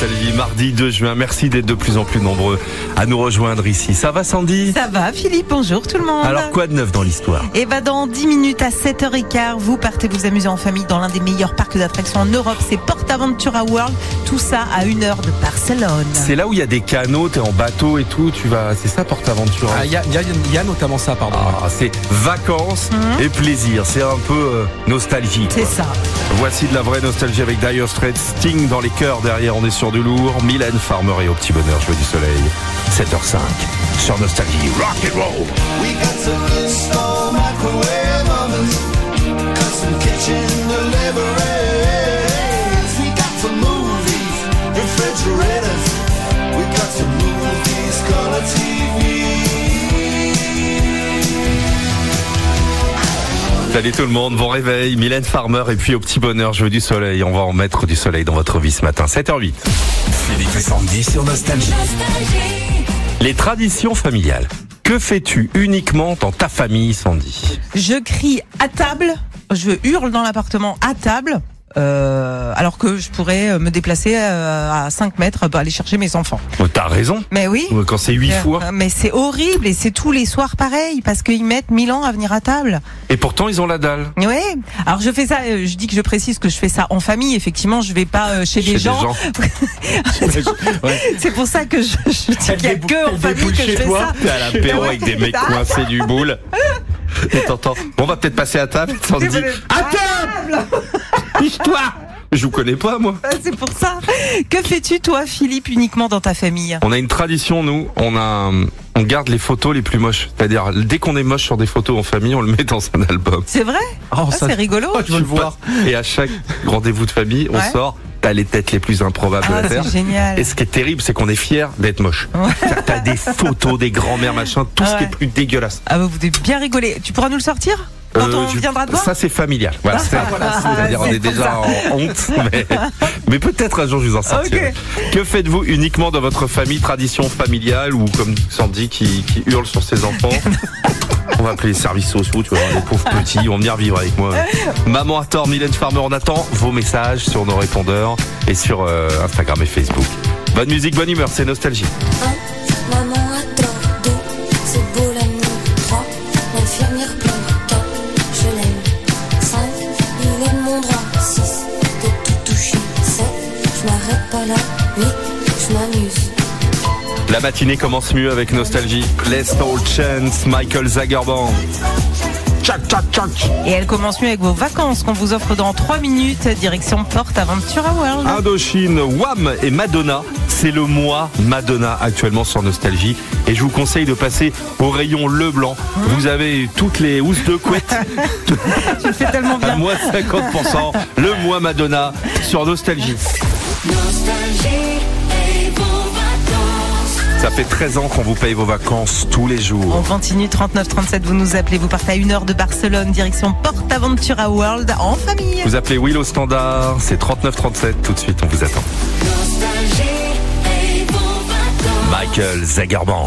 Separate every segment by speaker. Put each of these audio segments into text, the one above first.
Speaker 1: Nostalgie, mardi 2 juin. Merci d'être de plus en plus nombreux à nous rejoindre ici. Ça va Sandy ?
Speaker 2: Ça va Philippe, bonjour tout le monde.
Speaker 1: Alors quoi de neuf dans l'histoire ?
Speaker 2: Et dans 10 minutes à 7h15, vous partez vous amuser en famille dans l'un des meilleurs parcs d'attractions en Europe, c'est PortAventura World. Tout ça à 1 heure de Barcelone.
Speaker 1: C'est là où il y a des canaux, t'es en bateau et tout, tu vas, c'est ça PortAventura ?
Speaker 3: Il y a notamment ça, pardon.
Speaker 1: C'est vacances et plaisir, c'est un peu nostalgique.
Speaker 2: C'est ça.
Speaker 1: Voici de la vraie nostalgie avec Dire Straits, Sting dans les cœurs derrière, on est sur du lourd. Mylène Farmer et Au Petit Bonheur, Joie du Soleil. 7h05 sur Nostalgie. Rock and roll.
Speaker 4: We got some install microwave ovens, custom kitchen deliveries. We got some movies, refrigerators. We got some movies, color TV.
Speaker 1: Salut tout le monde, bon réveil. Mylène Farmer et puis Au Petit Bonheur, Joie du Soleil. On va en mettre du soleil dans votre vie ce matin. 7h08.
Speaker 5: Philippe et Sandy sur Nostalgie.
Speaker 1: Les traditions familiales. Que fais-tu uniquement dans ta famille, Sandy ?
Speaker 2: Je crie à table, je hurle dans l'appartement à table. Alors que je pourrais me déplacer à 5 mètres pour aller chercher mes enfants.
Speaker 1: T'as raison.
Speaker 2: Mais oui.
Speaker 1: Quand c'est 8 fois.
Speaker 2: Mais c'est horrible et c'est tous les soirs pareil parce qu'ils mettent 1000 ans à venir à table.
Speaker 1: Et pourtant, ils ont la dalle.
Speaker 2: Ouais. Alors je fais ça, je dis que je précise que je fais ça en famille. Effectivement, je vais pas chez des gens. C'est pour ça que je dis qu'il y a que en famille que je fais ça.
Speaker 1: T'es à l'apéro avec des mecs coincés du boule. Et t'entends. Bon, on va peut-être passer à table. Sandy. À table. Toi, je vous connais pas moi.
Speaker 2: C'est pour ça. Que fais-tu toi, Philippe, uniquement dans ta famille ?
Speaker 1: On a une tradition, nous. On garde les photos les plus moches. C'est-à-dire, dès qu'on est moche sur des photos en famille, on le met dans un album.
Speaker 2: C'est vrai ? C'est rigolo.
Speaker 3: Tu veux le voir.
Speaker 1: Et à chaque rendez-vous de famille, on sort. T'as les têtes les plus improbables à faire.
Speaker 2: C'est génial.
Speaker 1: Et ce qui est terrible, c'est qu'on est fiers d'être moche. T'as des photos, des grands-mères, machin, tout ce qui est plus dégueulasse.
Speaker 2: Ah bah vous devez bien rigoler. Tu pourras nous le sortir ? Quand on viendra te voir ?
Speaker 1: Ça c'est familial. Voilà, c'est-à-dire on est déjà en honte, mais peut-être un jour je vous en sortirai. Okay. Que faites-vous uniquement dans votre famille, tradition familiale ou comme Sandy qui hurle sur ses enfants? On va appeler les services sociaux, tu vois, les pauvres petits, ils vont venir vivre avec moi. Maman a tort, Mylène Farmer, on attend vos messages sur nos répondeurs et sur Instagram et Facebook. Bonne musique, bonne humeur, c'est Nostalgie.
Speaker 6: Maman a tort, 2, c'est beau l'amour, 3, l'infirmière pleure, 4, je l'aime, 5, il est de mon droit, 6, de tout toucher, 7, je m'arrête pas là, 8, je m'amuse.
Speaker 1: La matinée commence mieux avec Nostalgie. Last All Chance, Michael Zagerband. Tchac, tchac, tchac.
Speaker 2: Et elle commence mieux avec vos vacances qu'on vous offre dans 3 minutes, direction PortAventura World.
Speaker 1: Indochine, Wham et Madonna. C'est le mois Madonna actuellement sur Nostalgie. Et je vous conseille de passer au rayon Leblanc. Vous avez toutes les housses de couette.
Speaker 2: Tu le fais tellement bien.
Speaker 1: À moins 50%. Le mois Madonna sur Nostalgie. Ça fait 13 ans qu'on vous paye vos vacances tous les jours.
Speaker 2: On continue, 3937, vous nous appelez, vous partez à 1 heure de Barcelone, direction PortAventura World en famille.
Speaker 1: Vous appelez Will au standard, c'est 3937, tout de suite on vous attend. Michael Zagerband.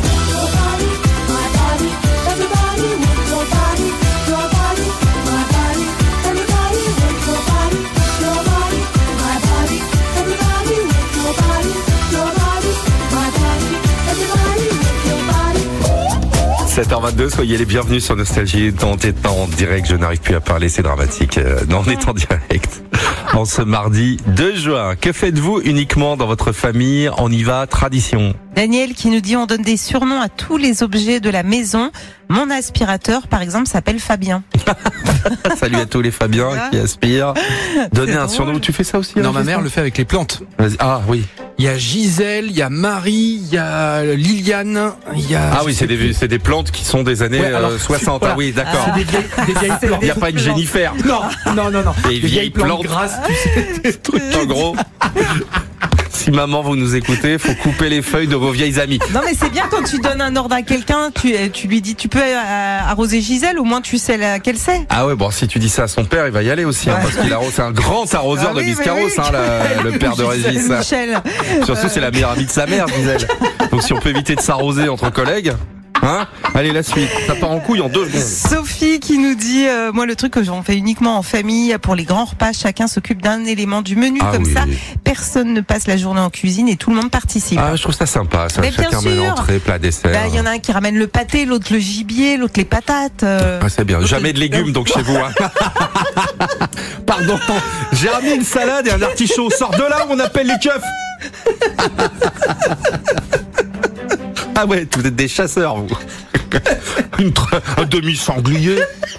Speaker 1: 7h22, soyez les bienvenus sur Nostalgie. On est en direct, je n'arrive plus à parler, c'est dramatique. Non, on est en direct. En ce mardi 2 juin, que faites-vous uniquement dans votre famille ? On y va, tradition.
Speaker 2: Daniel qui nous dit on donne des surnoms à tous les objets de la maison. Mon aspirateur, par exemple, s'appelle Fabien.
Speaker 1: Salut à tous les Fabiens qui aspirent. Donner un surnom, tu fais ça aussi ?
Speaker 3: Non, ma mère le fait avec les plantes.
Speaker 1: Vas-y. Ah oui.
Speaker 3: Il y a Gisèle, il y a Marie, il y a Liliane, il y a...
Speaker 1: Ah oui, c'est des plantes qui sont des années 60. Voilà. Ah oui, d'accord.
Speaker 3: C'est des vieilles plantes.
Speaker 1: Il n'y a pas une Jennifer.
Speaker 3: Non.
Speaker 1: Des vieilles plantes
Speaker 3: grasses, tu sais, des trucs.
Speaker 1: En gros. Si maman vous nous écoutez, faut couper les feuilles de vos vieilles amies.
Speaker 2: Non mais c'est bien quand tu donnes un ordre à quelqu'un, tu lui dis tu peux arroser Gisèle, au moins tu sais laquelle c'est.
Speaker 1: Ah ouais, bon si tu dis ça à son père, il va y aller aussi, parce qu'il arrose, c'est un grand arroseur de Biscarros, le père de Régis.
Speaker 2: Michel.
Speaker 1: Surtout c'est la meilleure amie de sa mère, Gisèle. Donc si on peut éviter de s'arroser entre collègues. Hein? Allez, la suite. Ça part en couille en 2 secondes.
Speaker 2: Sophie qui nous dit, moi le truc que j'en fais uniquement en famille, pour les grands repas, chacun s'occupe d'un élément du menu,
Speaker 1: Ah
Speaker 2: comme
Speaker 1: oui.
Speaker 2: ça, personne ne passe la journée en cuisine et tout le monde participe.
Speaker 1: Ah, je trouve ça sympa, ça.
Speaker 2: Mais bien
Speaker 1: Chacun met
Speaker 2: sûr.
Speaker 1: l'entrée, plat, dessert.
Speaker 2: Bah, il y en a un qui ramène le pâté, l'autre le gibier, l'autre les patates.
Speaker 1: Ah, c'est bien. Jamais de légumes donc chez vous. Hein. Pardon. J'ai ramené une salade et un artichaut. Sors de là, on appelle les keufs. Ah ouais, vous êtes des chasseurs, vous. Un demi-sanglier.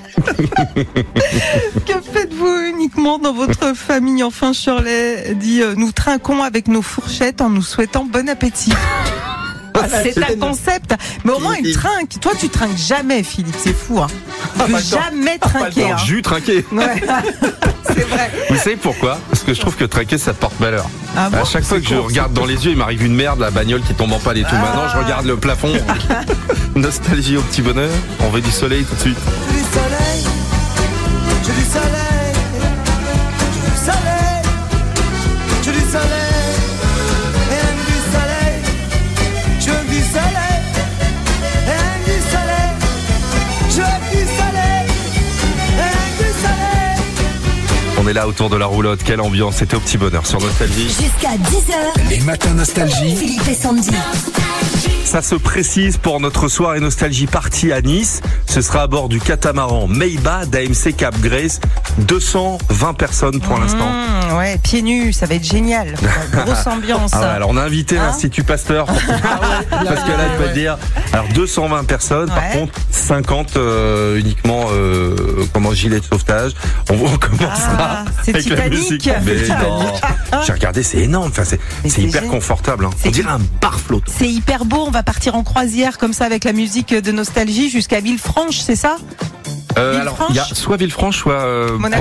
Speaker 2: Que faites-vous uniquement dans votre famille? Enfin, Shirley dit, nous trinquons avec nos fourchettes en nous souhaitant bon appétit. C'est un concept. Mais au moins, il trinque. Toi, tu trinques jamais, Philippe. C'est fou, hein. Tu veux jamais trinquer, hein.
Speaker 1: Jus trinqué.
Speaker 2: Ouais. C'est vrai.
Speaker 1: Vous savez pourquoi? Parce que je trouve que trinquer, ça porte malheur.
Speaker 2: Ah bon?
Speaker 1: À chaque fois que je regarde dans les yeux, il m'arrive une merde, la bagnole qui tombe en panne et tout. Maintenant, je regarde le plafond. Nostalgie au petit bonheur. On veut du soleil tout de suite.
Speaker 4: J'ai du soleil, j'ai du soleil, j'ai du soleil, j'ai du soleil, et du soleil, je veux du soleil, et du soleil, je veux du soleil, et du soleil.
Speaker 1: On est là autour de la roulotte. Quelle ambiance. C'était au petit bonheur sur Nostalgie.
Speaker 6: Jusqu'à 10h,
Speaker 5: Les matins nostalgie.
Speaker 6: Philippe et Sandy.
Speaker 1: Ça se précise pour notre soirée Nostalgie partie à Nice. Ce sera à bord du catamaran Meiba d'AMC Cap Grace. 220 personnes pour l'instant.
Speaker 2: Ouais, pieds nus, ça va être génial. Grosse ambiance.
Speaker 1: Ah ouais, alors on a invité
Speaker 2: Hein
Speaker 1: l'Institut Pasteur. Parce que là, je peux te dire. Alors 220 personnes, par
Speaker 2: Ouais.
Speaker 1: contre 50 uniquement comment gilet de sauvetage. On commencera
Speaker 2: Ah, c'est
Speaker 1: avec la
Speaker 2: Titanic.
Speaker 1: musique. Mais non, j'ai regardé, c'est énorme. Enfin,
Speaker 2: Mais
Speaker 1: c'est
Speaker 2: c'est
Speaker 1: hyper
Speaker 2: génial.
Speaker 1: confortable. Hein.
Speaker 2: C'est
Speaker 1: On dirait un bar flottant.
Speaker 2: C'est hyper beau, on va partir en croisière comme ça avec la musique de Nostalgie jusqu'à Villefranche, c'est ça?
Speaker 1: Alors il y a soit Villefranche, soit
Speaker 2: Monaco.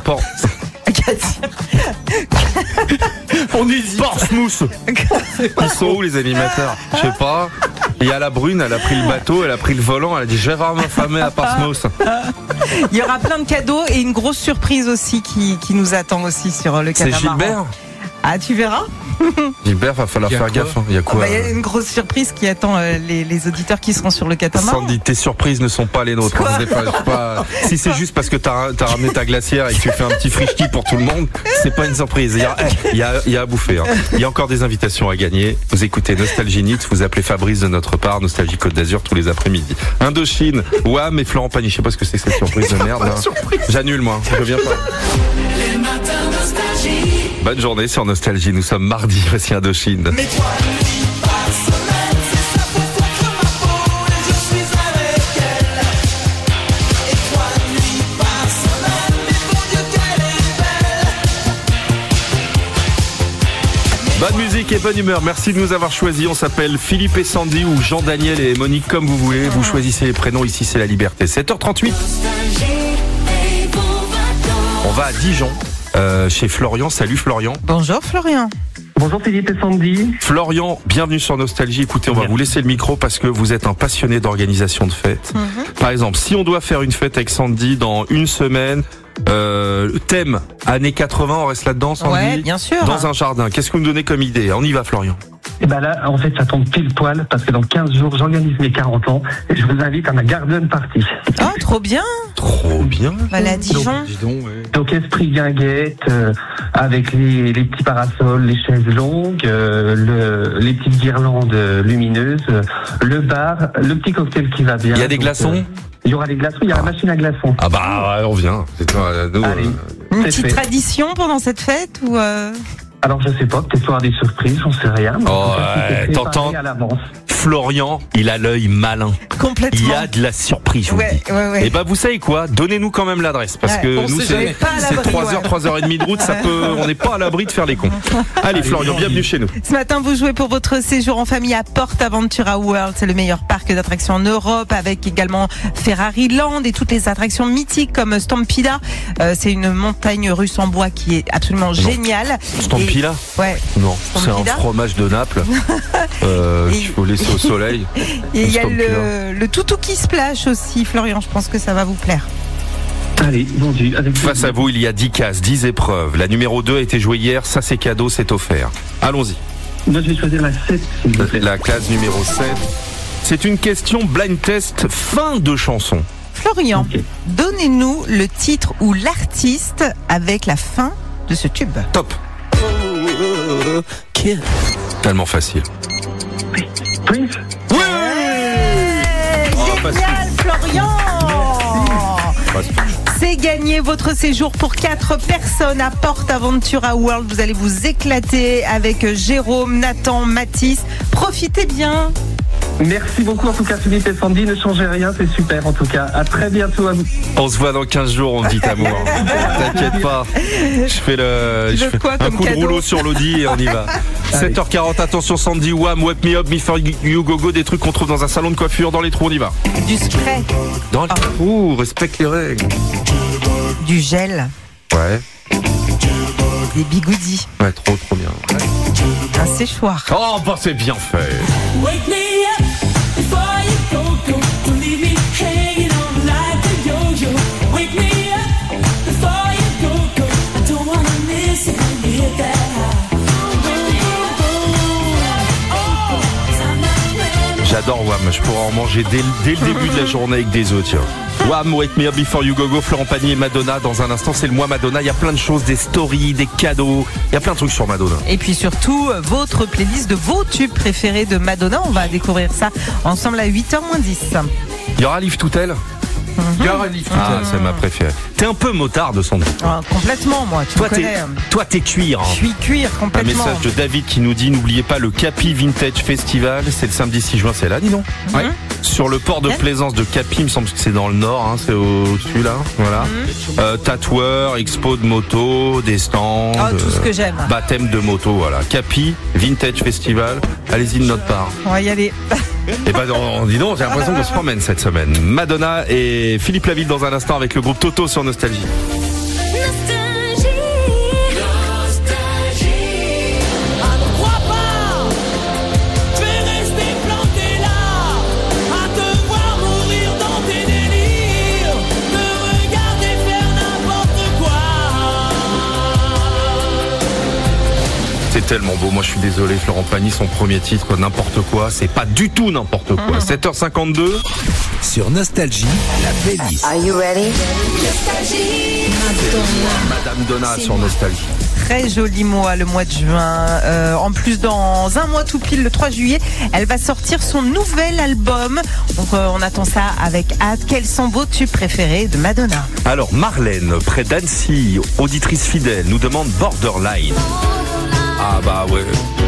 Speaker 1: On dit Portsmouth. Ils sont où les animateurs? Je sais pas. Il y a la brune, elle a pris le bateau, elle a pris le volant, elle a dit je vais voir ma famille à Portsmouth.
Speaker 2: Il y aura plein de cadeaux et une grosse surprise aussi qui nous attend aussi sur le
Speaker 1: C'est
Speaker 2: catamaran.
Speaker 1: Gilbert.
Speaker 2: Ah, tu verras.
Speaker 1: Gilbert, va falloir
Speaker 3: Il y a
Speaker 1: faire
Speaker 3: quoi
Speaker 1: gaffe. Hein. Il y a quoi?
Speaker 2: Il y a une grosse surprise qui attend les auditeurs qui seront sur le catamaran.
Speaker 1: Sandy, tes surprises ne sont pas les nôtres.
Speaker 2: Quoi?
Speaker 1: C'est pas- Si c'est juste parce que t'as ramené ta glacière et que tu fais un petit frichti pour tout le monde, c'est pas une surprise. Il y a à bouffer. Hein. Il y a encore des invitations à gagner. Vous écoutez Nostalgie Nix, vous appelez Fabrice de notre part, Nostalgie Côte d'Azur tous les après-midi. Indochine, Wham et Florent Pagny. Je sais pas ce que c'est que cette surprise de merde. Là. J'annule moi, je viens pas.
Speaker 4: Les matins nostalgie.
Speaker 1: Bonne journée sur Nostalgie. Nous sommes mardi. Voici Indochine.
Speaker 4: Mais toi, nuit par semaine, c'est ça pour contre ma peau et je suis avec elle. Et toi, nuit par semaine, mais mon Dieu, qu'elle est belle.
Speaker 1: Bonne musique et bonne humeur. Merci de nous avoir choisis. On s'appelle Philippe et Sandy ou Jean-Daniel et Monique comme vous voulez. Vous choisissez les prénoms. Ici, c'est la liberté. 7h38. On va à Dijon. Chez Florian. Salut Florian.
Speaker 2: Bonjour Florian.
Speaker 7: Bonjour Philippe et Sandy.
Speaker 1: Florian, bienvenue sur Nostalgie. Écoutez, on va vous laisser le micro parce que vous êtes un passionné d'organisation de fêtes. Par exemple, si on doit faire une fête avec Sandy dans une semaine, thème années 80, on reste là-dedans, Sandy?
Speaker 2: Ouais, bien sûr.
Speaker 1: Dans un jardin. Qu'est-ce que vous me donnez comme idée? On y va, Florian.
Speaker 7: Et ben là, en fait, ça tombe pile poil parce que dans 15 jours, j'organise mes 40 ans et je vous invite à ma garden party.
Speaker 2: Oh, trop bien.
Speaker 1: Trop bien.
Speaker 2: Voilà, Dijon.
Speaker 3: Dis donc, ouais.
Speaker 7: Donc esprit guinguette, avec les petits parasols, les chaises longues, les petites guirlandes lumineuses, le bar, le petit cocktail qui va bien.
Speaker 1: Il y a des
Speaker 7: Donc,
Speaker 1: glaçons?
Speaker 7: il y aura des glaçons, il y a la machine à glaçons.
Speaker 1: Ah bah, ouais, on vient. C'est toi, nous,
Speaker 7: Allez.
Speaker 2: Une
Speaker 7: C'est
Speaker 2: petite
Speaker 7: fait.
Speaker 2: tradition pendant cette fête ou
Speaker 7: Alors je sais pas, peut-être qu'il y aura des surprises, j'en sais rien. mais en tout cas,
Speaker 1: ouais,
Speaker 7: c'est préparé
Speaker 1: t'entends
Speaker 7: à l'avance.
Speaker 1: Florian, il a l'œil malin.
Speaker 2: complètement.
Speaker 1: Il y a de la surprise, je vous le dis.
Speaker 2: Ouais.
Speaker 1: Et bah, vous savez quoi? Donnez-nous quand même l'adresse. Parce
Speaker 2: Ouais,
Speaker 1: que
Speaker 3: on
Speaker 1: nous,
Speaker 3: sait jamais.
Speaker 1: c'est
Speaker 2: Pas à l'abri,
Speaker 1: 3h,
Speaker 2: ouais.
Speaker 1: 3h30 de route, on n'est pas à l'abri de faire les cons. Allez, Florian, bienvenue chez nous.
Speaker 2: Ce matin, vous jouez pour votre séjour en famille à PortAventura World. C'est le meilleur parc d'attractions en Europe avec également Ferrari Land et toutes les attractions mythiques comme Stampida. C'est une montagne russe en bois qui est absolument géniale.
Speaker 1: Stampila?
Speaker 2: Et- Ouais.
Speaker 1: Non, c'est un
Speaker 2: Stampila
Speaker 1: fromage de Naples qu'il faut laisser au soleil.
Speaker 2: Et il y a
Speaker 1: Stampila.
Speaker 2: le Tutuki Splash aussi, Florian. Je pense que ça va vous plaire.
Speaker 7: Allez, vendu. Avec
Speaker 1: Face à vous, il y a 10 cases, 10 épreuves. La numéro 2 a été jouée hier, ça c'est cadeau, c'est offert. Allons-y.
Speaker 7: Moi, je vais choisir la 7, s'il vous plaît.
Speaker 1: La case numéro 7. C'est une question blind test fin de chanson.
Speaker 2: Florian,
Speaker 7: Ok.
Speaker 2: donnez-nous le titre ou l'artiste avec la fin de ce tube.
Speaker 1: Top. Tellement facile.
Speaker 7: Prince.
Speaker 1: Oui.
Speaker 2: Génial, Florian. C'est gagné votre séjour pour 4 personnes à PortAventura World. Vous allez vous éclater avec Jérôme, Nathan, Mathis. Profitez bien.
Speaker 7: Merci beaucoup en tout cas Philippe et Sandy, ne changez rien, c'est super en tout cas. À très bientôt à vous.
Speaker 1: On se voit dans 15 jours, on dit amour. T'inquiète pas. Je fais
Speaker 2: quoi
Speaker 1: un
Speaker 2: comme
Speaker 1: coup de
Speaker 2: cadeau
Speaker 1: rouleau sur l'Audi et on y va. 7h40, attention Sandy, Wham, Wake Me Up, Me For You Go Go, des trucs qu'on trouve dans un salon de coiffure, dans les trous, on y va.
Speaker 2: Du spray,
Speaker 1: Dans les trous, respecte les règles.
Speaker 2: du gel,
Speaker 1: Ouais,
Speaker 2: des bigoudis,
Speaker 1: ouais, trop bien.
Speaker 2: un séchoir.
Speaker 1: Oh, bah c'est bien fait.
Speaker 8: Wake me up before you go. Don't leave me hanging on like a yo-yo. Wake me up before you go. I don't wanna miss it when you hit that high.
Speaker 1: J'adore Wham, je pourrais en manger dès le début de la journée avec des œufs, tiens. Wham, Wake Me Up Before You Go Go, Florent Pagny et Madonna. Dans un instant, c'est le mois Madonna. Il y a plein de choses, des stories, des cadeaux. Il y a plein de trucs sur Madonna.
Speaker 2: Et puis surtout, votre playlist de vos tubes préférés de Madonna. On va découvrir ça ensemble à 8h-10.
Speaker 1: Il y aura Live Toutel. Ah, c'est ma préférée. T'es un peu motarde, Sandy.
Speaker 2: Ah, complètement, moi, tu me connais.
Speaker 1: Toi, t'es cuir.
Speaker 2: Je suis cuir
Speaker 1: Un
Speaker 2: complètement.
Speaker 1: message de David qui nous dit, n'oubliez pas le Capi Vintage Festival. C'est le samedi 6 juin, c'est là, dis donc.
Speaker 2: Ouais.
Speaker 1: Sur le port de plaisance de Capi, il me semble que c'est dans le nord, hein, c'est au-dessus là, voilà. Tatoueur, expo de moto, des stands.
Speaker 2: Oh, tout ce que j'aime.
Speaker 1: Baptême de moto, voilà. Capi Vintage Festival. Allez-y de notre part.
Speaker 2: On va y aller.
Speaker 1: Et bah, dis donc, j'ai l'impression qu'on se promène cette semaine. Madonna et Philippe Laville dans un instant avec le groupe Toto sur Nostalgie. C'est tellement beau, moi je suis désolé, Florent Pagny, son premier titre, n'importe quoi, c'est pas du tout n'importe quoi. 7h52.
Speaker 5: Sur Nostalgie, la playlist.
Speaker 6: Are you ready?
Speaker 1: Madame Donna sur Nostalgie.
Speaker 2: Très joli mois, le mois de juin. En plus, dans un mois tout pile, le 3 juillet, elle va sortir son nouvel album. Donc, on attend ça avec hâte. Quels sont vos tubes préférés de Madonna?
Speaker 1: Alors Marlène, près d'Annecy, auditrice fidèle, nous demande Borderline. Ah bah ouais.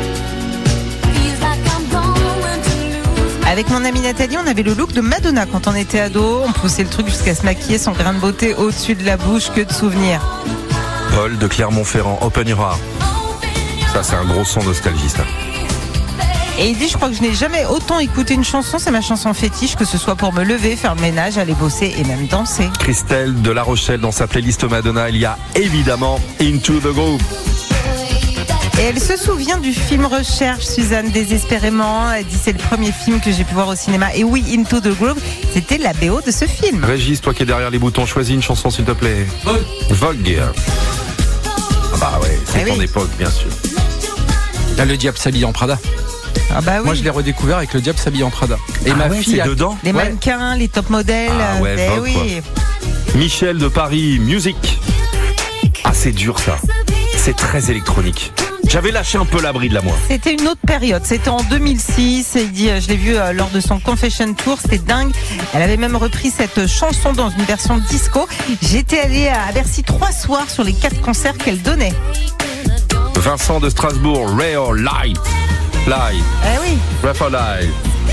Speaker 2: Avec mon amie Nathalie, on avait le look de Madonna quand on était ado. On poussait le truc jusqu'à se maquiller son grain de beauté au-dessus de la bouche, que de souvenirs.
Speaker 1: Paul de Clermont-Ferrand, Open Your Heart. Ça c'est un gros son Nostalgie ça.
Speaker 2: Et il dit, je crois que je n'ai jamais autant écouté une chanson, c'est ma chanson fétiche, que ce soit pour me lever, faire le ménage, aller bosser et même danser.
Speaker 1: Christelle de La Rochelle, dans sa playlist Madonna, il y a évidemment Into the Groove.
Speaker 2: Et elle se souvient du film Recherche, Suzanne, désespérément. Elle dit, c'est le premier film que j'ai pu voir au cinéma. Et oui, Into the Groove, c'était la BO de ce film.
Speaker 1: Régis, toi qui es derrière les boutons, choisis une chanson s'il te plaît. Vogue. Ah bah ouais, c'est ton époque bien sûr.
Speaker 3: Là, le diable s'habille en Prada.
Speaker 2: Ah bah oui.
Speaker 3: Moi, je l'ai redécouvert avec le diable s'habille en Prada. Et ma fille
Speaker 1: c'est
Speaker 3: a...
Speaker 1: dedans.
Speaker 2: Les mannequins, les top modèles.
Speaker 1: Ah ouais,
Speaker 2: ben
Speaker 1: Vogue,
Speaker 2: oui.
Speaker 1: Michel de Paris, Music. Ah c'est dur ça. C'est très électronique. J'avais lâché un peu l'abri de la moi.
Speaker 2: C'était une autre période, c'était en 2006. Il dit, je l'ai vu lors de son Confession Tour, c'était dingue. Elle avait même repris cette chanson dans une version disco. J'étais allée à Bercy 3 soirs sur les 4 concerts qu'elle donnait.
Speaker 1: Vincent de Strasbourg, Rare Light. Light.
Speaker 2: Eh oui.
Speaker 1: Rare Light.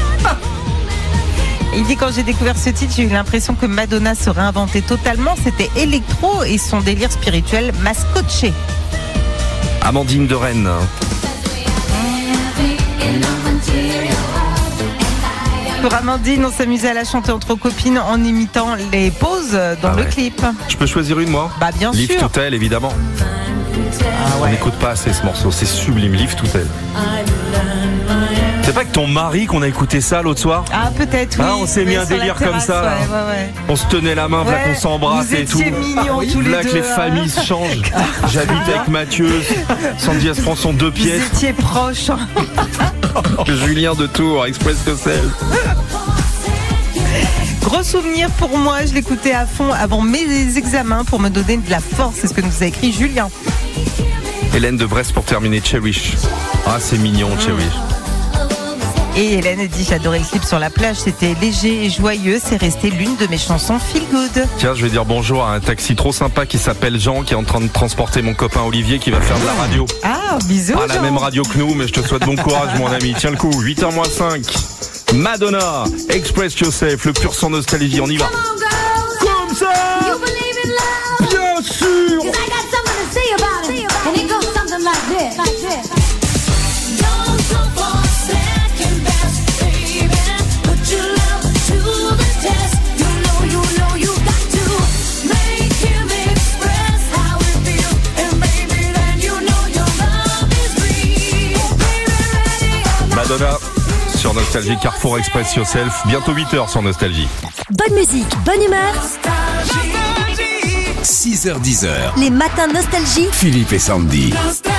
Speaker 2: Il dit, quand j'ai découvert ce titre, j'ai eu l'impression que Madonna se réinventait totalement. C'était électro et son délire spirituel m'a scotché.
Speaker 1: Amandine de Rennes.
Speaker 2: Pour Amandine, on s'amusait à la chanter entre copines en imitant les pauses dans le clip.
Speaker 1: Je peux choisir une moi?
Speaker 2: Bah bien
Speaker 1: Live
Speaker 2: sûr.
Speaker 1: Toutel évidemment.
Speaker 2: Ah
Speaker 1: On
Speaker 2: ouais.
Speaker 1: n'écoute pas assez ce morceau, c'est sublime, Live Toutel. C'est pas que ton mari qu'on a écouté ça l'autre soir?
Speaker 2: Ah peut-être oui.
Speaker 1: Ah, on s'est mis un
Speaker 2: sur la
Speaker 1: délire comme
Speaker 2: terrasse,
Speaker 1: ça, là.
Speaker 2: Ouais.
Speaker 1: On se tenait la main, là
Speaker 2: Ouais,
Speaker 1: qu'on s'embrasse
Speaker 2: vous
Speaker 1: et tout.
Speaker 2: étiez mignons tous les
Speaker 1: Là
Speaker 2: deux,
Speaker 1: que les
Speaker 2: hein.
Speaker 1: familles se changent. J'habite avec Mathieu. Sandy elle se prend son 2
Speaker 2: Vous
Speaker 1: pièces.
Speaker 2: étiez proches.
Speaker 1: Julien de Tours, Express Yourself.
Speaker 2: Gros souvenir pour moi, je l'écoutais à fond avant mes examens pour me donner de la force. C'est ce que nous a écrit Julien.
Speaker 1: Hélène de Brest pour terminer, Cherish. Ah, c'est mignon, Cherish.
Speaker 2: Et Hélène dit, j'adorais le clip sur la plage, c'était léger et joyeux, c'est resté l'une de mes chansons feel good.
Speaker 1: Tiens, je vais dire bonjour à un taxi trop sympa qui s'appelle Jean, qui est en train de transporter mon copain Olivier qui va faire de la radio.
Speaker 2: Ah, bisous
Speaker 1: Pas la même radio que nous, mais je te souhaite bon courage, mon ami. Tiens le coup, 8h-5. Madonna, Express Yourself, le pur son nostalgie, on y va. Comme ça. Bien sûr. Madonna sur Nostalgie, Carrefour Express Yourself, bientôt 8h sur Nostalgie.
Speaker 9: Bonne musique, bonne humeur.
Speaker 5: 6h-10h.
Speaker 9: Les matins Nostalgie.
Speaker 5: Philippe et Sandy.
Speaker 8: Nostalgie.